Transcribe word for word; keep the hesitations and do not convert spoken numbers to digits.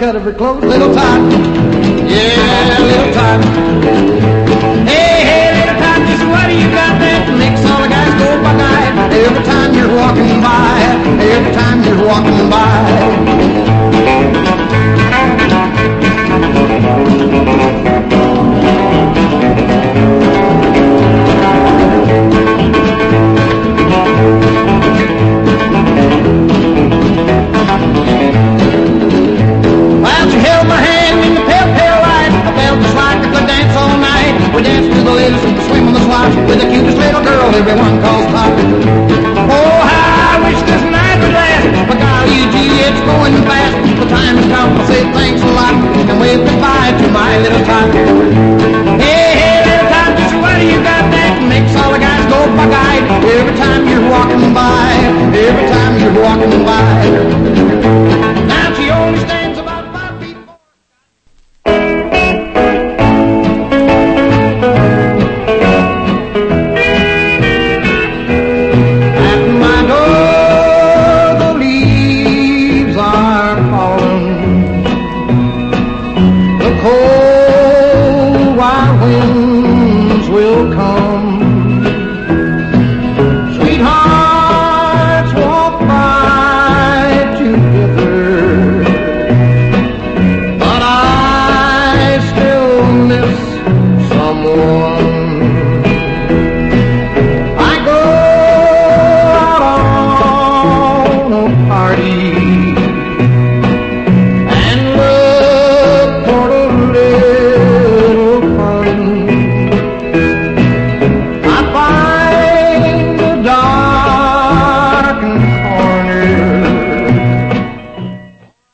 cut of her clothes. Little Tot, yeah, little Tot. Hey, hey, little Tot, just what do you got that makes all the guys go bug-eyed every time you're walking by, every time you're walking by. With the cutest little girl everyone calls Pop. Oh, how I wish this night would last. But golly gee, it's going fast. The time has come to say thanks a lot and wave goodbye to my little Tot.